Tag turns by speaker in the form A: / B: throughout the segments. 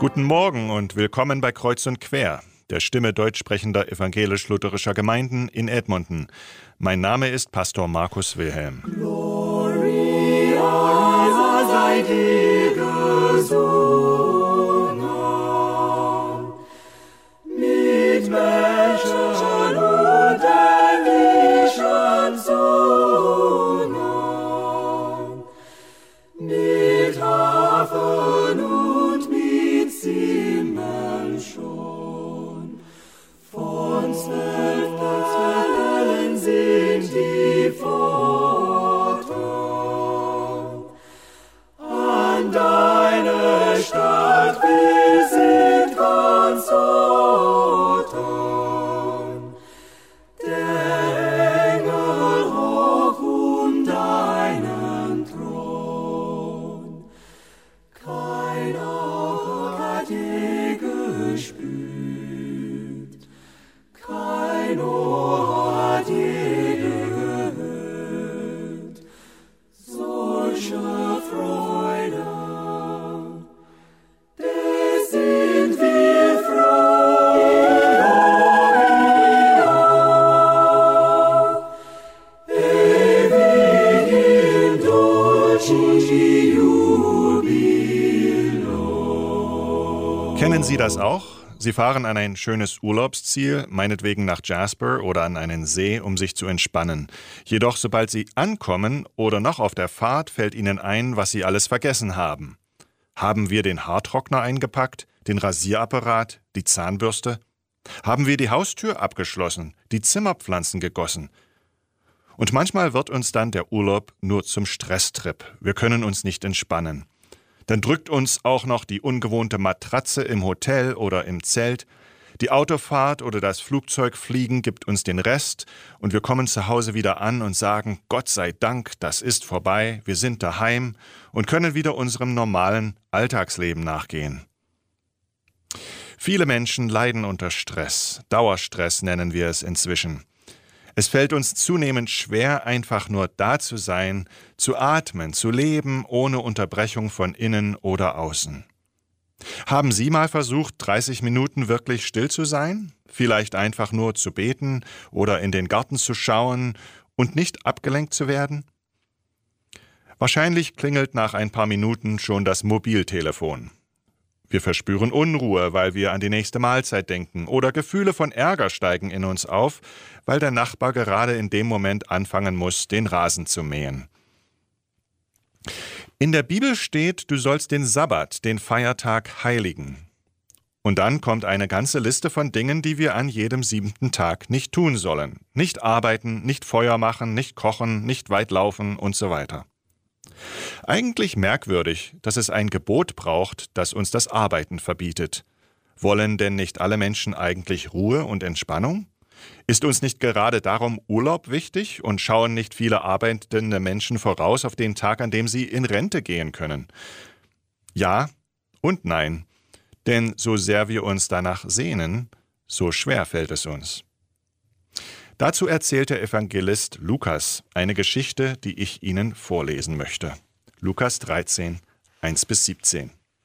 A: Guten Morgen und willkommen bei Kreuz und Quer, der Stimme deutsch sprechender evangelisch-lutherischer Gemeinden in Edmonton. Mein Name ist Pastor Markus Wilhelm.
B: Gloria sei dir gesungen, mit Menschen und englischen Zungen, mit Harfen und mit Zimbeln schon. Von 12 Wellen sind die Pforten, an deine Stadt wir sind Konsorten. Der Engel hoch um deinen Thron, kein Auge hat je gespürt, kein Ohr hat je gehört, solche Freude, des sind wir froh. Ewig in dulci jubilo.
A: Kennen Sie das auch? Sie fahren an ein schönes Urlaubsziel, meinetwegen nach Jasper oder an einen See, um sich zu entspannen. Jedoch, sobald Sie ankommen oder noch auf der Fahrt, fällt Ihnen ein, was Sie alles vergessen haben. Haben wir den Haartrockner eingepackt, den Rasierapparat, die Zahnbürste? Haben wir die Haustür abgeschlossen, die Zimmerpflanzen gegossen? Und manchmal wird uns dann der Urlaub nur zum Stresstrip. Wir können uns nicht entspannen. Dann drückt uns auch noch die ungewohnte Matratze im Hotel oder im Zelt. Die Autofahrt oder das Flugzeugfliegen gibt uns den Rest und wir kommen zu Hause wieder an und sagen, Gott sei Dank, das ist vorbei, wir sind daheim und können wieder unserem normalen Alltagsleben nachgehen. Viele Menschen leiden unter Stress. Dauerstress nennen wir es inzwischen. Es fällt uns zunehmend schwer, einfach nur da zu sein, zu atmen, zu leben, ohne Unterbrechung von innen oder außen. Haben Sie mal versucht, 30 Minuten wirklich still zu sein? Vielleicht einfach nur zu beten oder in den Garten zu schauen und nicht abgelenkt zu werden? Wahrscheinlich klingelt nach ein paar Minuten schon das Mobiltelefon. Wir verspüren Unruhe, weil wir an die nächste Mahlzeit denken, oder Gefühle von Ärger steigen in uns auf, weil der Nachbar gerade in dem Moment anfangen muss, den Rasen zu mähen. In der Bibel steht, du sollst den Sabbat, den Feiertag, heiligen. Und dann kommt eine ganze Liste von Dingen, die wir an jedem 7. Tag nicht tun sollen. Nicht arbeiten, nicht Feuer machen, nicht kochen, nicht weit laufen und so weiter. Eigentlich merkwürdig, dass es ein Gebot braucht, das uns das Arbeiten verbietet. Wollen denn nicht alle Menschen eigentlich Ruhe und Entspannung? Ist uns nicht gerade darum Urlaub wichtig und schauen nicht viele arbeitende Menschen voraus auf den Tag, an dem sie in Rente gehen können? Ja und nein, denn so sehr wir uns danach sehnen, so schwer fällt es uns. Dazu erzählt der Evangelist Lukas eine Geschichte, die ich Ihnen vorlesen möchte. Lukas 13, 1-17.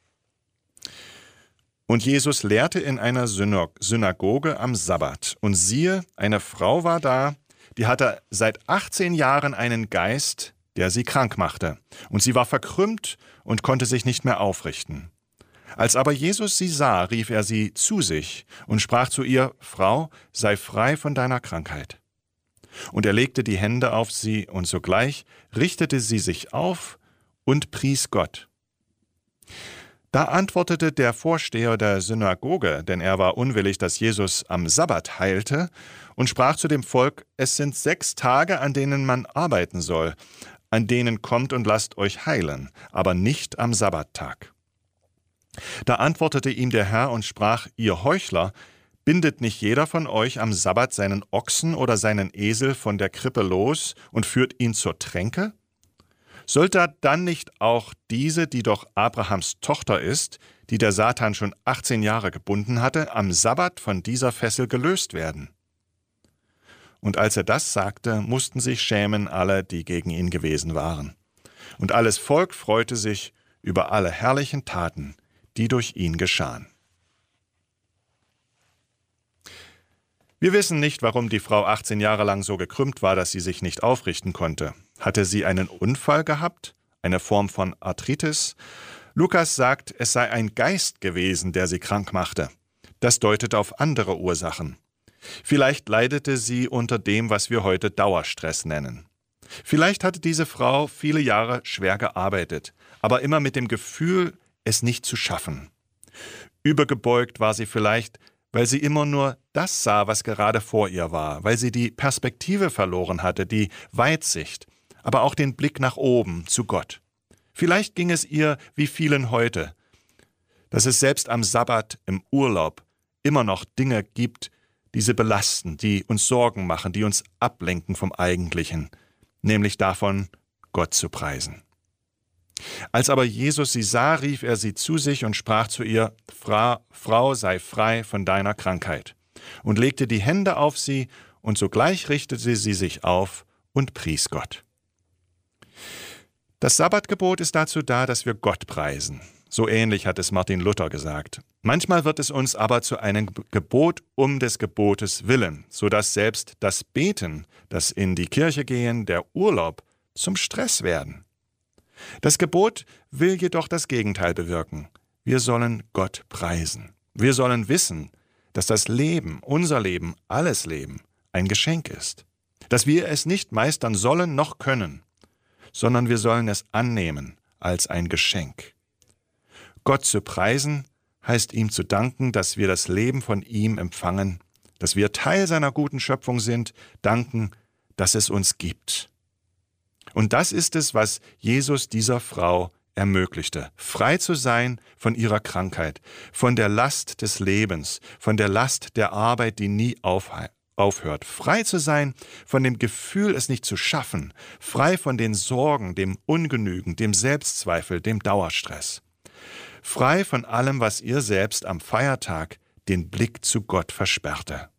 A: Und Jesus lehrte in einer Synagoge am Sabbat. Und siehe, eine Frau war da, die hatte seit 18 Jahren einen Geist, der sie krank machte. Und sie war verkrümmt und konnte sich nicht mehr aufrichten. Als aber Jesus sie sah, rief er sie zu sich und sprach zu ihr, Frau, sei frei von deiner Krankheit. Und er legte die Hände auf sie, und sogleich richtete sie sich auf und pries Gott. Da antwortete der Vorsteher der Synagoge, denn er war unwillig, dass Jesus am Sabbat heilte, und sprach zu dem Volk, es sind 6 Tage, an denen man arbeiten soll, an denen kommt und lasst euch heilen, aber nicht am Sabbattag. Da antwortete ihm der Herr und sprach, ihr Heuchler, bindet nicht jeder von euch am Sabbat seinen Ochsen oder seinen Esel von der Krippe los und führt ihn zur Tränke? Sollte dann nicht auch diese, die doch Abrahams Tochter ist, die der Satan schon 18 Jahre gebunden hatte, am Sabbat von dieser Fessel gelöst werden? Und als er das sagte, mussten sich schämen alle, die gegen ihn gewesen waren. Und alles Volk freute sich über alle herrlichen Taten, die durch ihn geschahen. Wir wissen nicht, warum die Frau 18 Jahre lang so gekrümmt war, dass sie sich nicht aufrichten konnte. Hatte sie einen Unfall gehabt? Eine Form von Arthritis? Lukas sagt, es sei ein Geist gewesen, der sie krank machte. Das deutet auf andere Ursachen. Vielleicht leidete sie unter dem, was wir heute Dauerstress nennen. Vielleicht hatte diese Frau viele Jahre schwer gearbeitet, aber immer mit dem Gefühl, es nicht zu schaffen. Übergebeugt war sie vielleicht, weil sie immer nur das sah, was gerade vor ihr war, weil sie die Perspektive verloren hatte, die Weitsicht, aber auch den Blick nach oben zu Gott. Vielleicht ging es ihr wie vielen heute, dass es selbst am Sabbat, im Urlaub, immer noch Dinge gibt, die sie belasten, die uns Sorgen machen, die uns ablenken vom Eigentlichen, nämlich davon, Gott zu preisen. Als aber Jesus sie sah, rief er sie zu sich und sprach zu ihr, Frau, sei frei von deiner Krankheit, und legte die Hände auf sie, und sogleich richtete sie sich auf und pries Gott. Das Sabbatgebot ist dazu da, dass wir Gott preisen. So ähnlich hat es Martin Luther gesagt. Manchmal wird es uns aber zu einem Gebot um des Gebotes willen, sodass selbst das Beten, das in die Kirche gehen, der Urlaub zum Stress werden. Das Gebot will jedoch das Gegenteil bewirken. Wir sollen Gott preisen. Wir sollen wissen, dass das Leben, unser Leben, alles Leben, ein Geschenk ist. Dass wir es nicht meistern sollen noch können, sondern wir sollen es annehmen als ein Geschenk. Gott zu preisen heißt ihm zu danken, dass wir das Leben von ihm empfangen, dass wir Teil seiner guten Schöpfung sind, danken, dass es uns gibt. Und das ist es, was Jesus dieser Frau ermöglichte, frei zu sein von ihrer Krankheit, von der Last des Lebens, von der Last der Arbeit, die nie aufhört, frei zu sein von dem Gefühl, es nicht zu schaffen, frei von den Sorgen, dem Ungenügen, dem Selbstzweifel, dem Dauerstress, frei von allem, was ihr selbst am Feiertag den Blick zu Gott versperrte.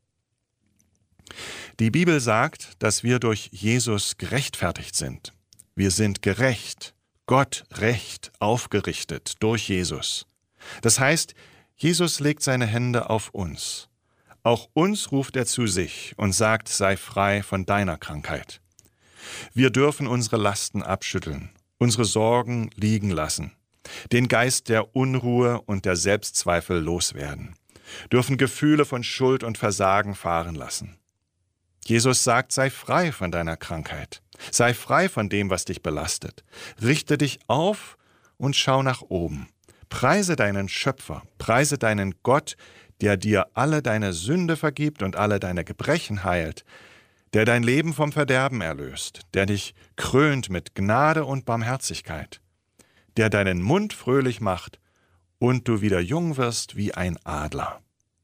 A: Die Bibel sagt, dass wir durch Jesus gerechtfertigt sind. Wir sind gerecht, Gott recht aufgerichtet durch Jesus. Das heißt, Jesus legt seine Hände auf uns. Auch uns ruft er zu sich und sagt, sei frei von deiner Krankheit. Wir dürfen unsere Lasten abschütteln, unsere Sorgen liegen lassen, den Geist der Unruhe und der Selbstzweifel loswerden, dürfen Gefühle von Schuld und Versagen fahren lassen. Jesus sagt, sei frei von deiner Krankheit, sei frei von dem, was dich belastet. Richte dich auf und schau nach oben. Preise deinen Schöpfer, preise deinen Gott, der dir alle deine Sünde vergibt und alle deine Gebrechen heilt, der dein Leben vom Verderben erlöst, der dich krönt mit Gnade und Barmherzigkeit, der deinen Mund fröhlich macht und du wieder jung wirst wie ein Adler.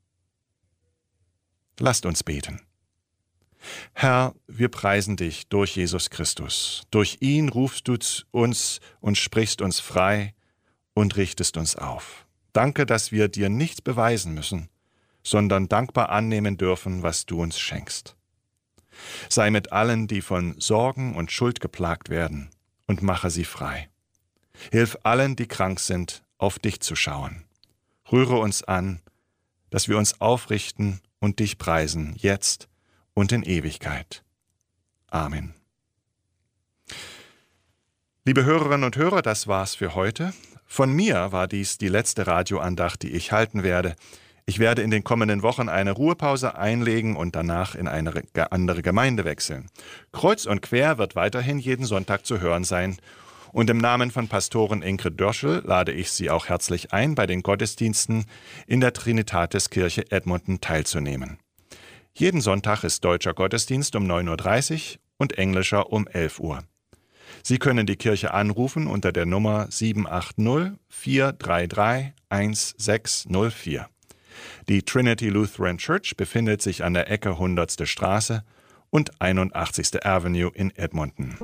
A: Lasst uns beten. Herr, wir preisen dich durch Jesus Christus. Durch ihn rufst du uns und sprichst uns frei und richtest uns auf. Danke, dass wir dir nichts beweisen müssen, sondern dankbar annehmen dürfen, was du uns schenkst. Sei mit allen, die von Sorgen und Schuld geplagt werden, und mache sie frei. Hilf allen, die krank sind, auf dich zu schauen. Rühre uns an, dass wir uns aufrichten und dich preisen, jetzt und in Ewigkeit. Amen. Liebe Hörerinnen und Hörer, das war's für heute. Von mir war dies die letzte Radioandacht, die ich halten werde. Ich werde in den kommenden Wochen eine Ruhepause einlegen und danach in eine andere Gemeinde wechseln. Kreuz und quer wird weiterhin jeden Sonntag zu hören sein. Und im Namen von Pastorin Ingrid Dörschel lade ich Sie auch herzlich ein, bei den Gottesdiensten in der Trinitatiskirche Edmonton teilzunehmen. Jeden Sonntag ist deutscher Gottesdienst um 9:30 Uhr und englischer um 11 Uhr. Sie können die Kirche anrufen unter der Nummer 780-433-1604. Die Trinity Lutheran Church befindet sich an der Ecke 100. Straße und 81. Avenue in Edmonton.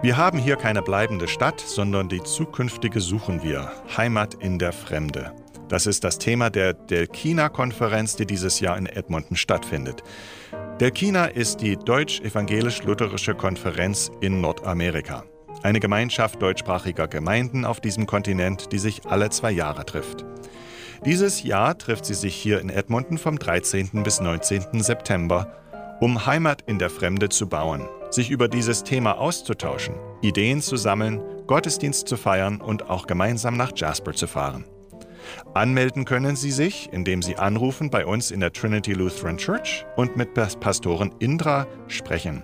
A: Wir haben hier keine bleibende Stadt, sondern die zukünftige suchen wir. Heimat in der Fremde. Das ist das Thema der Delkina-Konferenz, die dieses Jahr in Edmonton stattfindet. Delkina ist die deutsch-evangelisch-lutherische Konferenz in Nordamerika. Eine Gemeinschaft deutschsprachiger Gemeinden auf diesem Kontinent, die sich alle 2 Jahre trifft. Dieses Jahr trifft sie sich hier in Edmonton vom 13. bis 19. September, um Heimat in der Fremde zu bauen, sich über dieses Thema auszutauschen, Ideen zu sammeln, Gottesdienst zu feiern und auch gemeinsam nach Jasper zu fahren. Anmelden können Sie sich, indem Sie anrufen bei uns in der Trinity Lutheran Church und mit Pastorin Indra sprechen.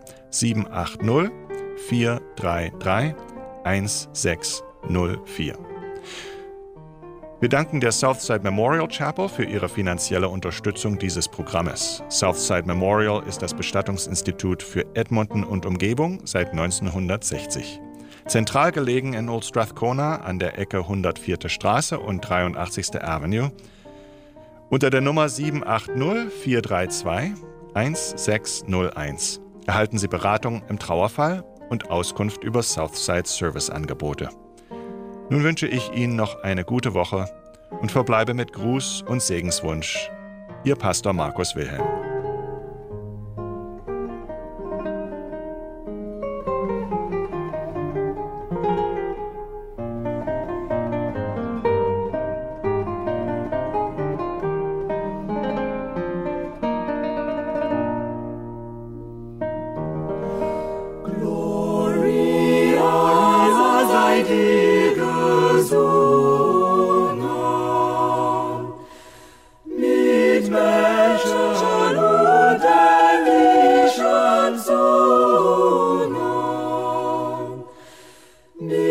A: 780-433-1604. Wir danken der Southside Memorial Chapel für ihre finanzielle Unterstützung dieses Programmes. Southside Memorial ist das Bestattungsinstitut für Edmonton und Umgebung seit 1960. Zentral gelegen in Old Strathcona an der Ecke 104. Straße und 83. Avenue. Unter der Nummer 780-432-1601 erhalten Sie Beratung im Trauerfall und Auskunft über Southside Serviceangebote. Nun wünsche ich Ihnen noch eine gute Woche und verbleibe mit Gruß und Segenswunsch. Ihr Pastor Markus Wilhelm.
B: Me